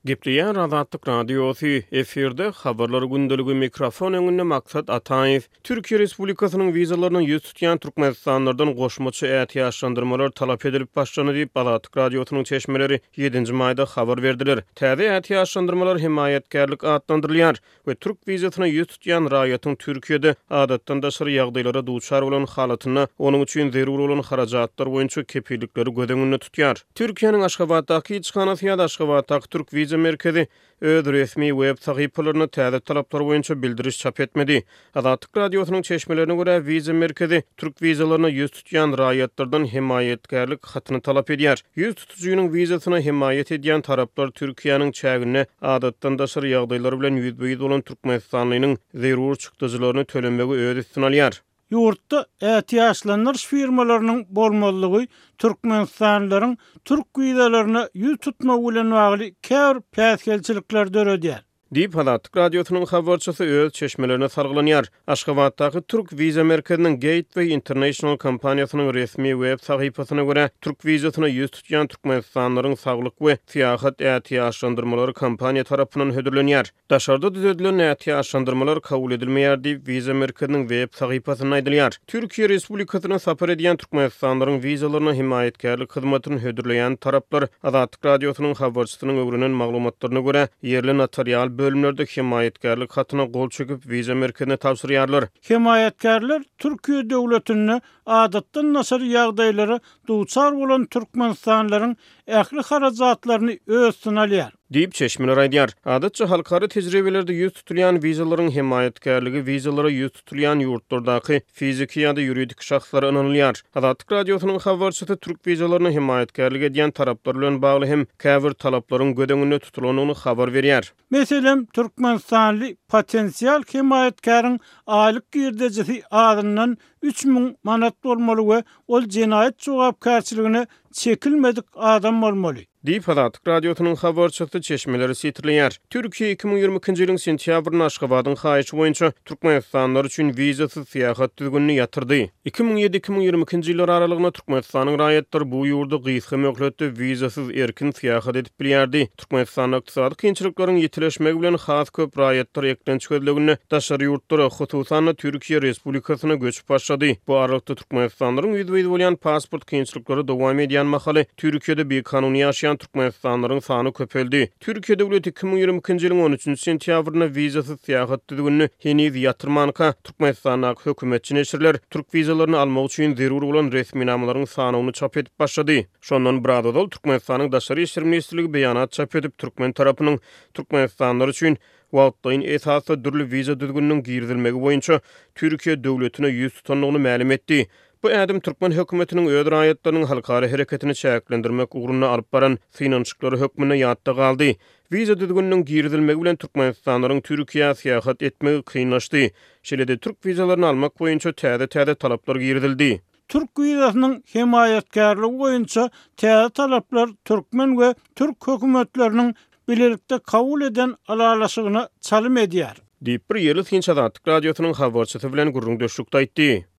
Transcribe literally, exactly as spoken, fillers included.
Gepleyen Azatlyk Radiosu efirde habarlar gündöligi mikrofon öňünde maksat Ataýew Türkiýe Respublikasynyň wizalaryny ýüz tutýan türkmenistanylardan goşmaçy ähtiýaçlandyrmalar talap edilip başlany diýip Azatlyk Radiosynyň çeşmeleri ýedinji maýda habar berdiler. Täze ähtiýaçlandyrmalar himayetkerlik adlandyrylýar we türk wizasyna ýüz tutýan raýatyň Türkiýede adatdan daşary ýagdaýlara duçar bolan halatyna onuň üçin zerur bolan harajatlar boýunça kepillikleri gödeňinde tutýar. Türkiýanyň Aşgabatdaky elçixanasy ýa-da Aşgabatdaky türk wiza merkezi öz resmi web sahypalaryny täze talaplar boýunça bildiriş çap etmedi. Azatlyk Radiosynyň çeşmelerine görä wiza merkezi türk wizalaryny ýüz tutýan raýatlardan himayetkerlik hatyny talap edýär. Ýüz tutujunyň wizasyna himayet edýän taraplar Türkiýanyň çägine adatdan daşary ýagdaýlar bilen ýüzbeýiz bolan türkmenistanlynyň zerur çykdyjylaryny tölemegi öz üstüne alýar. Ýurtda ähtiýaçlanýar firmalarynyň bolmalygy türkmenistanlylaryň türk wizalaryny ýüz tutma bilen bagly kär päsgelçilikler döredýär. Diýip Azatlyk Radiosynyň habarçysy öz çeşmelerine sarglanýar. Aşgabatdaky türk wiza merkeziniň Gateway International kompaniýasynyň resmi web sahypasyna görä türk wizasyna ýüz tutýan türkmenistanlylaryň saglyk we syýahat ähtiýaçlandyrmalary kompaniýa tarapyndan hödürlenýär. Daşarda düzedilen ähtiýaçlandyrmalar kabul edilmeýär diýip wiza merkeziniň web sahypasynda aýdylýar. Türkiýe Respublikasyna sapar edýän türkmenistanlylaryň wizalaryny himayetkerlik hyzmatyny hödürleýän taraplar Azatlyk Radiosynyň habarçysynyň öwrünen maglumatlaryna görä ýerli notarial bölümlerde himayetkerlik hatyna gol çöküp wiza merkezine tapşyrýarlar. Himayetkerler Türkiýe döwletini adatdan naşary ýagdaýlara duçar bolan türkmenistanlylaryň ähli harajatlaryny öz üstüne alýar. Diýip çeşmeler aýdýar. Adatça halkary tejribelerde ýüz tutulýan wizalaryň himayetkerligi wizalara ýüz tutulýan ýurtlardaky fiziki ýa-da ýuridik şahslara anylýar. Azatlyk Radiosynyň habarçysy türk wizalaryny himayetkerlik edýän taraplar bilen bagly hem käbir talaplaryň gödeňinde tutulanyny habar berýär. Meselem türkmenistanly potensial himayetkeriň aýlyk girdejisi adyndan üç miň manat bolmaly we ol jenaýet jogapkärçiligine çekilmedik adam bolmaly. Diýip Azatlyk Radiosynyň habarçysy çeşmeleri sitirleýär. Türkiýe iki miň ýygrimi ikinji ýylyň sentýabryny Aşgabatyň haýyşy boýunça türkmenistanlylar üçin wizasyz syýahat düzgünini ýatyrdy. iki miň ýedi iki miň ýygrimi ikinji ýyllar aralygyna Türkmenistanyň raýatlary bu ýurda gysga möhletde wizasyz erkin syýahat edip bilýärdi. Türkmenistanyň ykdysady kynçylyklaryň ýetileşmegi bilen has köp raýatlar eklenç gözlegini daşary ýurtlara, hususan Türkiýe Respublikasyna göçüp başlady. Bu aralykda Türkmenistanlylaryň ýüzbeýiz bolan pasport kynçylyklary dowam edýän mahaly Türkiýede bir kanuny ýaşaýan türkmenistanlylaryň sany köpeldi. Türkiýe döwleti iki miň ýygrimi ikinji ýylyň on üçünji sentýabryna wizasyz syýahat düzgünini heniz ýatyrmanka Türkmenistanyň hökümetçi neşirler türk wizalaryny almak üçin zerur bolan resmi namalaryň sanyny çap edip başlady. Şondan bir adadol Türkmenistanyň daşary işler ministrligi beýanat çap edip türkmen tarapynyň türkmenistanlylar üçin wagtdaýyn esasy dürli wiza düzgüniniň girdilmegi boýunça Türkiýe döwletine ýüz tutanlygyny ma'lum etdi. Bu ädim türkmen hökümetiniň öz raýatlarynyň halkary hereketini çäklendirmek ugruna alyp baran finançyklary hökmüne ýatda galdy. Wiza düzgüniniň girdilmegi bilen türkmenistanlylaryň Türkiýe syýahat etmegi kynlaşdy. Şeýle-de türk wizalaryny almak boýunça täze-täze talaplar girdildi. Türk wizasynyň himayetkerligi boýunça täze talaplar türkmen we türk hökümetleriniň bilelikde kabul eden alalaşygyna çalym edýär. Diýip bir ýerli Azatlyk Radiosynyň habarçysy bilen gurrun döşlükde aýtdy.